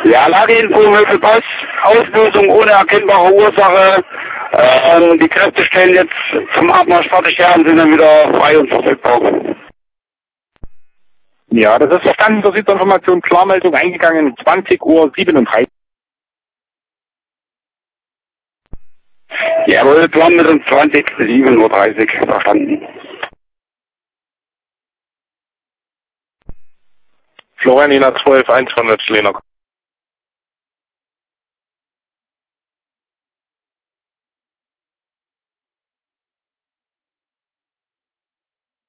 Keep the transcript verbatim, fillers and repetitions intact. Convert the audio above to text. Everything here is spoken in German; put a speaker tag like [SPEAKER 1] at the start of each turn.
[SPEAKER 1] Ja, Lageinfo, Möbelpass, Auslösung ohne erkennbare Ursache. Ähm, die Kräfte stellen jetzt zum Abmarsch fertig her und sind dann wieder frei und verfügbar.
[SPEAKER 2] Ja, das ist verstanden, zur Information, Klarmeldung eingegangen, zwanzig Uhr siebenunddreißig.
[SPEAKER 1] Jawohl, Planmeldung zwanzig, sieben Uhr dreißig, verstanden.
[SPEAKER 2] Florianina zwölf, hundert, Schlena.